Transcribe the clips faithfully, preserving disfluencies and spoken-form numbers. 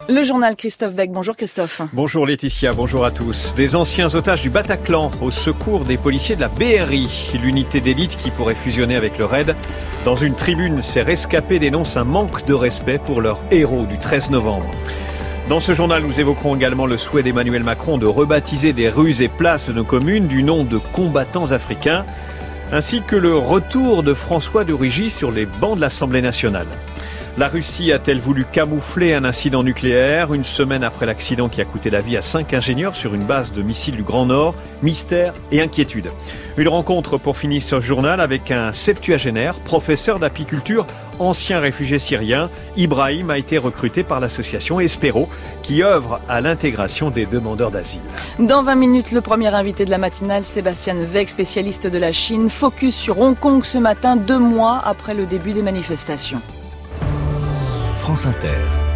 Le journal Christophe Beck. Bonjour Christophe. Bonjour Laetitia, bonjour à tous. Des anciens otages du Bataclan au secours des policiers de la B R I, l'unité d'élite qui pourrait fusionner avec le Raid. Dans une tribune, ces rescapés dénoncent un manque de respect pour leur héros du treize novembre. Dans ce journal, nous évoquerons également le souhait d'Emmanuel Macron de rebaptiser des rues et places de nos communes du nom de combattants africains, ainsi que le retour de François de Rugy sur les bancs de l'Assemblée nationale. La Russie a-t-elle voulu camoufler un incident nucléaire une semaine après l'accident qui a coûté la vie à cinq ingénieurs sur une base de missiles du Grand Nord? Mystère et inquiétude. Une rencontre pour finir ce journal avec un septuagénaire, professeur d'apiculture, ancien réfugié syrien. Ibrahim a été recruté par l'association Espero qui œuvre à l'intégration des demandeurs d'asile. Dans vingt minutes, le premier invité de la matinale, Sébastien Weck, spécialiste de la Chine. Focus sur Hong Kong ce matin, deux mois après le début des manifestations. France Inter.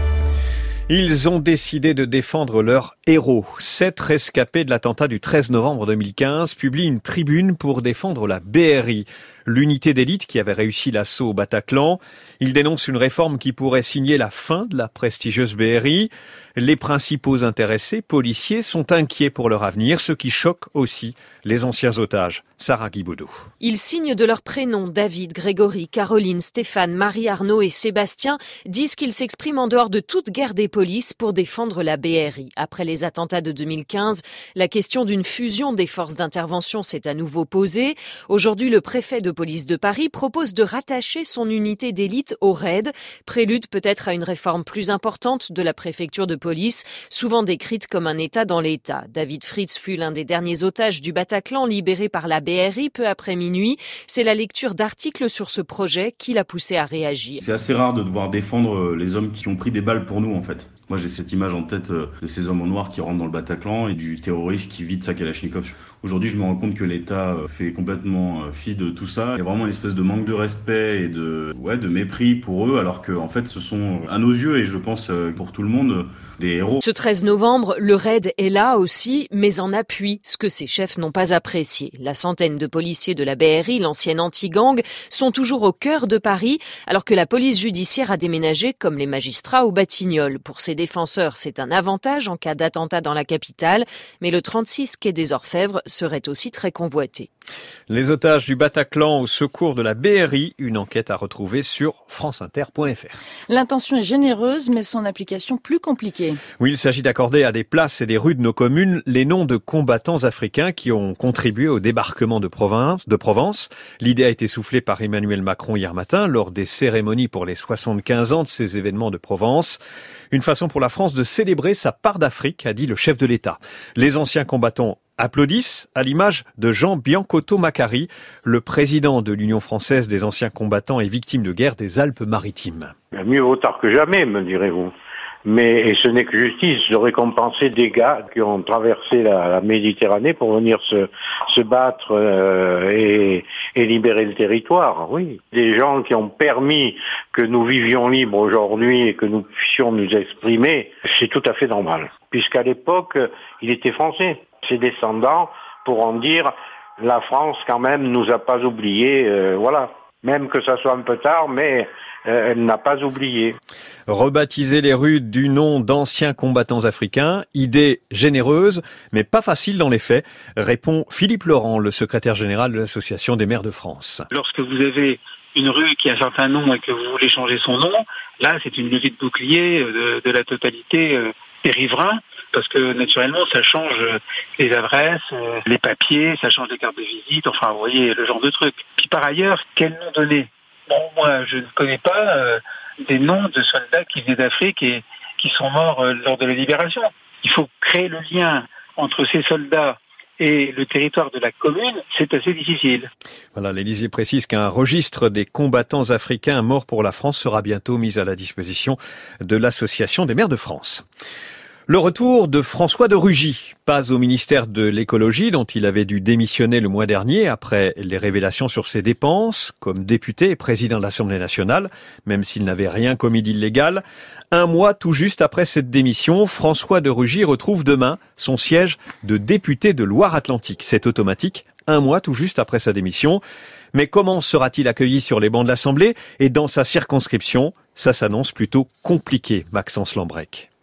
Ils ont décidé de défendre leur héros. Sept rescapés de l'attentat du treize novembre deux mille quinze publient une tribune pour défendre la B R I, l'unité d'élite qui avait réussi l'assaut au Bataclan. Ils dénoncent une réforme qui pourrait signer la fin de la prestigieuse B R I. Les principaux intéressés, policiers, sont inquiets pour leur avenir, ce qui choque aussi les anciens otages. Sarah Guibaudot. Ils signent de leurs prénoms. David, Grégory, Caroline, Stéphane, Marie, Arnaud et Sébastien disent qu'ils s'expriment en dehors de toute guerre des polices pour défendre la B R I. Après les attentats de deux mille quinze, la question d'une fusion des forces d'intervention s'est à nouveau posée. Aujourd'hui, le préfet de police de Paris propose de rattacher son unité d'élite au Raid. Prélude peut-être à une réforme plus importante de la préfecture de police, souvent décrite comme un État dans l'État. David Fritz fut l'un des derniers otages du Bataclan libéré par la B R I peu après minuit. C'est la lecture d'articles sur ce projet qui l'a poussé à réagir. C'est assez rare de devoir défendre les hommes qui ont pris des balles pour nous en fait. Moi j'ai cette image en tête de ces hommes en noir qui rentrent dans le Bataclan et du terroriste qui vide sa Kalachnikov. Aujourd'hui je me rends compte que l'État fait complètement fi de tout ça. Il y a vraiment une espèce de manque de respect et de, ouais, de mépris pour eux alors qu'en fait ce sont à nos yeux et je pense pour tout le monde des héros. Ce treize novembre, le Raid est là aussi, mais en appui, ce que ses chefs n'ont pas apprécié. La centaine de policiers de la B R I, l'ancienne anti-gang, sont toujours au cœur de Paris, alors que la police judiciaire a déménagé, comme les magistrats, au Batignolles. Pour ses défenseurs, c'est un avantage en cas d'attentat dans la capitale, mais le trente-six quai des Orfèvres serait aussi très convoité. Les otages du Bataclan au secours de la B R I, une enquête à retrouver sur franceinter point f r. L'intention est généreuse, mais son application plus compliquée. Oui, il s'agit d'accorder à des places et des rues de nos communes les noms de combattants africains qui ont contribué au débarquement de Provence. De Provence. L'idée a été soufflée par Emmanuel Macron hier matin lors des cérémonies pour les soixante-quinze ans de ces événements de Provence. Une façon pour la France de célébrer sa part d'Afrique, a dit le chef de l'État. Les anciens combattants applaudissent à l'image de Jean Biancotto Macari, le président de l'Union française des anciens combattants et victimes de guerre des Alpes-Maritimes. Mieux vaut tard que jamais, me direz-vous. Mais et ce n'est que justice de récompenser des gars qui ont traversé la, la Méditerranée pour venir se, se battre euh, et, et libérer le territoire. Oui, des gens qui ont permis que nous vivions libres aujourd'hui et que nous puissions nous exprimer, c'est tout à fait normal. Puisqu'à l'époque, il était français. Ses descendants pourront dire la France quand même nous a pas oubliés, euh, voilà. Même que ça soit un peu tard, mais euh, elle n'a pas oublié. Rebaptiser les rues du nom d'anciens combattants africains, idée généreuse, mais pas facile dans les faits, répond Philippe Laurent, le secrétaire général de l'Association des maires de France. Lorsque vous avez une rue qui a un certain nom et que vous voulez changer son nom, là c'est une levée de bouclier de, de la totalité euh, des riverains. Parce que naturellement, ça change les adresses, les papiers, ça change les cartes de visite, enfin, vous voyez, le genre de truc. Puis par ailleurs, quel nom donner? Bon, moi, je ne connais pas euh, des noms de soldats qui venaient d'Afrique et qui sont morts euh, lors de la libération. Il faut créer le lien entre ces soldats et le territoire de la commune, c'est assez difficile. Voilà, l'Élysée précise qu'un registre des combattants africains morts pour la France sera bientôt mis à la disposition de l'Association des maires de France. Le retour de François de Rugy, pas au ministère de l'écologie dont il avait dû démissionner le mois dernier après les révélations sur ses dépenses comme député et président de l'Assemblée nationale, même s'il n'avait rien commis d'illégal. Un mois tout juste après cette démission, François de Rugy retrouve demain son siège de député de Loire-Atlantique. C'est automatique, un mois tout juste après sa démission. Mais comment sera-t-il accueilli sur les bancs de l'Assemblée et dans sa circonscription? Ça s'annonce plutôt compliqué, Maxence Lambrec.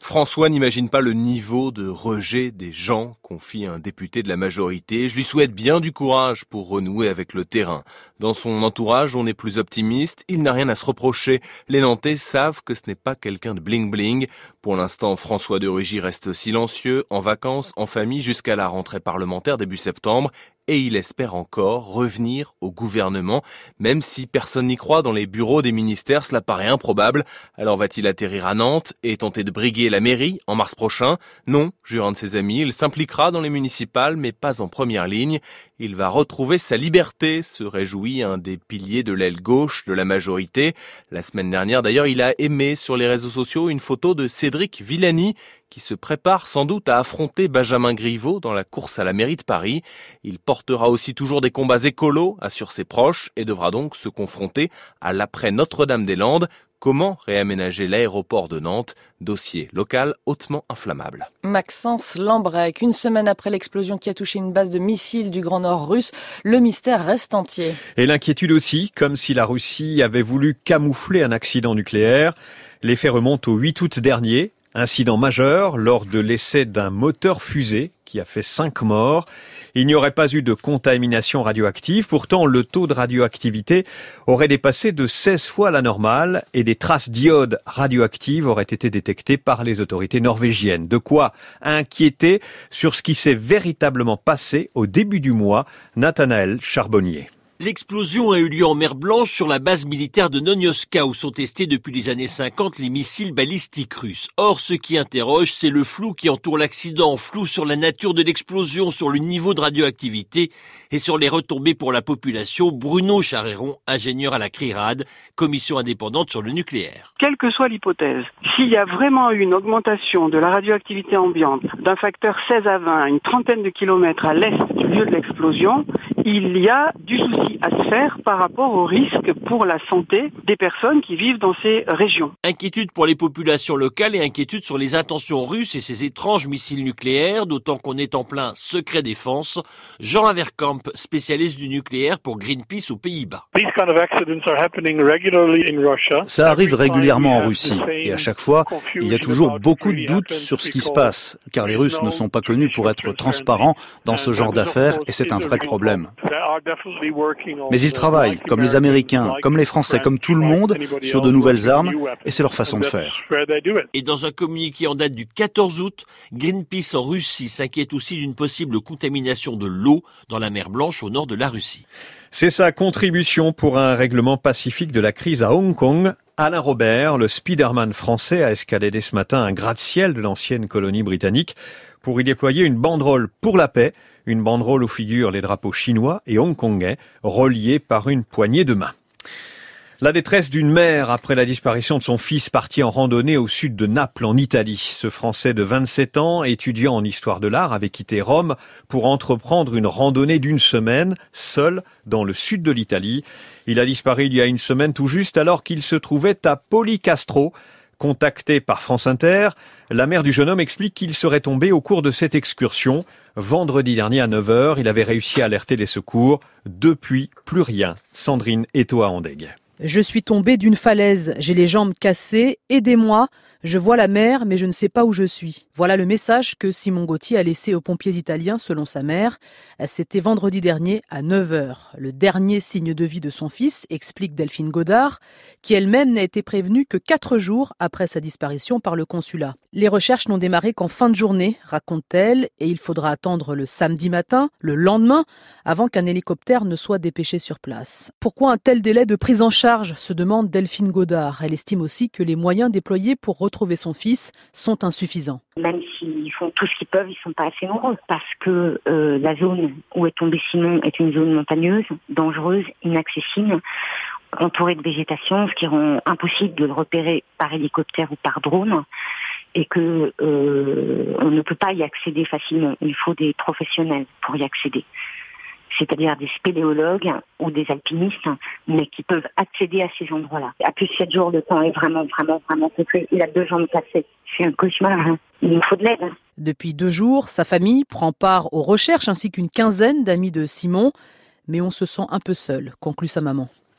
François n'imagine pas le niveau de rejet des gens, confie un député de la majorité. Je lui souhaite bien du courage pour renouer avec le terrain. Dans son entourage, on est plus optimiste. Il n'a rien à se reprocher. Les Nantais savent que ce n'est pas quelqu'un de bling-bling. Pour l'instant, François de Rugy reste silencieux, en vacances, en famille, jusqu'à la rentrée parlementaire début septembre. Et il espère encore revenir au gouvernement, même si personne n'y croit dans les bureaux des ministères, cela paraît improbable. Alors va-t-il atterrir à Nantes et tenter de briguer la mairie en mars prochain? Non, jure un de ses amis, il s'impliquera dans les municipales, mais pas en première ligne. Il va retrouver sa liberté, se réjouit un des piliers de l'aile gauche de la majorité. La semaine dernière, d'ailleurs, il a aimé sur les réseaux sociaux une photo de Cédric Villani, qui se prépare sans doute à affronter Benjamin Griveaux dans la course à la mairie de Paris. Il portera aussi toujours des combats écolos, assure ses proches, et devra donc se confronter à l'après Notre-Dame-des-Landes. Comment réaménager l'aéroport de Nantes? Dossier local hautement inflammable. Maxence Lambrec, une semaine après l'explosion qui a touché une base de missiles du Grand Nord russe, le mystère reste entier. Et l'inquiétude aussi, comme si la Russie avait voulu camoufler un accident nucléaire. Les faits remontent au huit août dernier. Incident majeur lors de l'essai d'un moteur fusée qui a fait cinq morts. Il n'y aurait pas eu de contamination radioactive. Pourtant, le taux de radioactivité aurait dépassé de seize fois la normale et des traces d'iode radioactives auraient été détectées par les autorités norvégiennes. De quoi inquiéter sur ce qui s'est véritablement passé au début du mois. Nathanaël Charbonnier. L'explosion a eu lieu en mer Blanche sur la base militaire de Nonioska où sont testés depuis les années cinquante les missiles balistiques russes. Or, ce qui interroge, c'est le flou qui entoure l'accident, flou sur la nature de l'explosion, sur le niveau de radioactivité et sur les retombées pour la population. Bruno Charéron, ingénieur à la CRIRAD, commission indépendante sur le nucléaire. Quelle que soit l'hypothèse, s'il y a vraiment eu une augmentation de la radioactivité ambiante d'un facteur seize à vingt, une trentaine de kilomètres à l'est du lieu de l'explosion, il y a du souci à se faire par rapport au risque pour la santé des personnes qui vivent dans ces régions. Inquiétude pour les populations locales et inquiétude sur les intentions russes et ces étranges missiles nucléaires, d'autant qu'on est en plein secret défense. Jean Averkamp, spécialiste du nucléaire pour Greenpeace aux Pays-Bas. Ça arrive régulièrement en Russie et à chaque fois, il y a toujours beaucoup de doutes sur ce qui se passe, car les Russes ne sont pas connus pour être transparents dans ce genre d'affaires et c'est un vrai problème. Mais ils travaillent, comme les Américains, comme les Français, comme tout le monde, sur de nouvelles armes, et c'est leur façon de faire. Et dans un communiqué en date du quatorze août, Greenpeace en Russie s'inquiète aussi d'une possible contamination de l'eau dans la mer Blanche au nord de la Russie. C'est sa contribution pour un règlement pacifique de la crise à Hong Kong. Alain Robert, le Spider-Man français, a escaladé ce matin un gratte-ciel de l'ancienne colonie britannique pour y déployer une banderole pour la paix. Une banderole où figurent les drapeaux chinois et hongkongais, reliés par une poignée de main. La détresse d'une mère après la disparition de son fils parti en randonnée au sud de Naples, en Italie. Ce Français de vingt-sept ans, étudiant en histoire de l'art, avait quitté Rome pour entreprendre une randonnée d'une semaine, seul, dans le sud de l'Italie. Il a disparu il y a une semaine tout juste alors qu'il se trouvait à Policastro. Contacté par France Inter, la mère du jeune homme explique qu'il serait tombé au cours de cette excursion. Vendredi dernier à neuf heures, il avait réussi à alerter les secours. Depuis, plus rien. Sandrine Etoa-Andeg. Je suis tombée d'une falaise, j'ai les jambes cassées, aidez-moi. Je vois la mer, mais je ne sais pas où je suis. Voilà le message que Simon Gauthier a laissé aux pompiers italiens, selon sa mère. C'était vendredi dernier à neuf heures. Le dernier signe de vie de son fils, explique Delphine Godard, qui elle-même n'a été prévenue que quatre jours après sa disparition par le consulat. Les recherches n'ont démarré qu'en fin de journée, raconte-t-elle, et il faudra attendre le samedi matin, le lendemain, avant qu'un hélicoptère ne soit dépêché sur place. Pourquoi un tel délai de prise en charge, se demande Delphine Godard. Elle estime aussi que les moyens déployés pour retrouver son fils sont insuffisants. Même s'ils font tout ce qu'ils peuvent, ils ne sont pas assez nombreux parce que euh, la zone où est tombé Simon est une zone montagneuse, dangereuse, inaccessible, entourée de végétation, ce qui rend impossible de le repérer par hélicoptère ou par drone et que euh, on ne peut pas y accéder facilement. Il faut des professionnels pour y accéder. C'est-à-dire des spéléologues ou des alpinistes, mais qui peuvent accéder à ces endroits-là. À plus de sept jours, le temps est vraiment, vraiment, vraiment complet. Il a deux jambes cassées. C'est un cauchemar. Hein. Il nous faut de l'aide. Depuis deux jours, sa famille prend part aux recherches ainsi qu'une quinzaine d'amis de Simon. Mais on se sent un peu seul, conclut sa maman.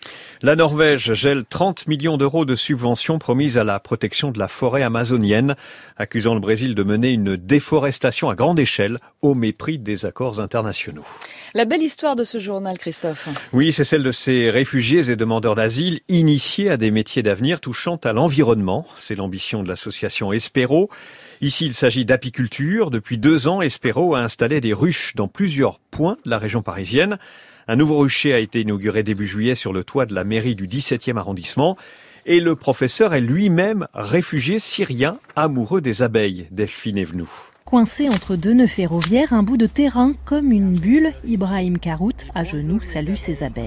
La Norvège gèle trente millions d'euros de subventions promises à la protection de la forêt amazonienne, accusant le Brésil de mener une déforestation à grande échelle au mépris des accords internationaux. La belle histoire de ce journal, Christophe. Oui, c'est celle de ces réfugiés et demandeurs d'asile initiés à des métiers d'avenir touchant à l'environnement. C'est l'ambition de l'association Espero. Ici, il s'agit d'apiculture. Depuis deux ans, Espero a installé des ruches dans plusieurs points de la région parisienne. Un nouveau rucher a été inauguré début juillet sur le toit de la mairie du dix-septième arrondissement. Et le professeur est lui-même réfugié syrien, amoureux des abeilles. Delphine Evenou. Coincé entre deux nœuds ferroviaires, un bout de terrain comme une bulle, Ibrahim Karout, à genoux, salue ses abeilles.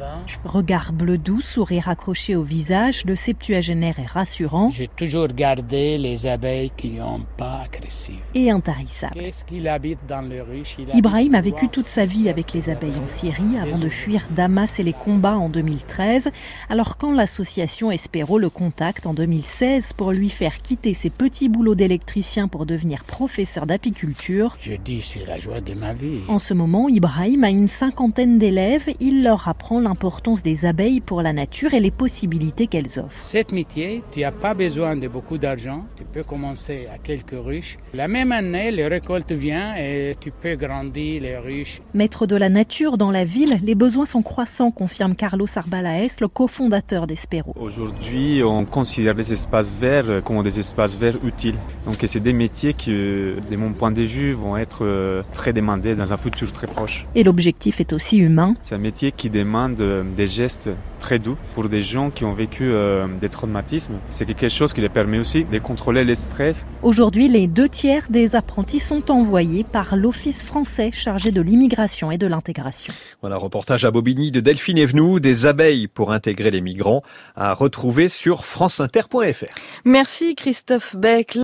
Regard bleu doux, sourire accroché au visage, le septuagénaire est rassurant. J'ai toujours gardé les abeilles qui n'ont pas agressives. Et intarissable. Qu'est-ce qu'il habite dans le ruche? Ibrahim a vécu toute sa vie avec les abeilles en Syrie avant de fuir Damas et les combats en deux mille treize. Alors quand l'association Espero le contacte en deux mille seize pour lui faire quitter ses petits boulots d'électricien pour devenir professeur d'apiculture. Je dis, c'est la joie de ma vie. En ce moment, Ibrahim a une cinquantaine d'élèves. Il leur apprend l'importance des abeilles pour la nature et les possibilités qu'elles offrent. Cet métier, tu n'as pas besoin de beaucoup d'argent. Tu peux commencer à quelques ruches. La même année, les récoltes viennent et tu peux grandir les ruches. Maître de la nature dans la ville, les besoins sont croissants, confirme Carlos Arbalaes, le cofondateur d'Espero. Aujourd'hui, on considère les espaces verts comme des espaces verts utiles. Donc c'est des métiers qui, de mon point de vue, vont être très demandés dans un futur très proche. Et l'objectif est aussi humain. C'est un métier qui demande des gestes très doux pour des gens qui ont vécu euh, des traumatismes. C'est quelque chose qui les permet aussi de contrôler le stress. Aujourd'hui, les deux tiers des apprentis sont envoyés par l'Office français chargé de l'immigration et de l'intégration. Voilà, reportage à Bobigny de Delphine Evenou, des abeilles pour intégrer les migrants, à retrouver sur franceinter point f r. Merci Christophe Beck.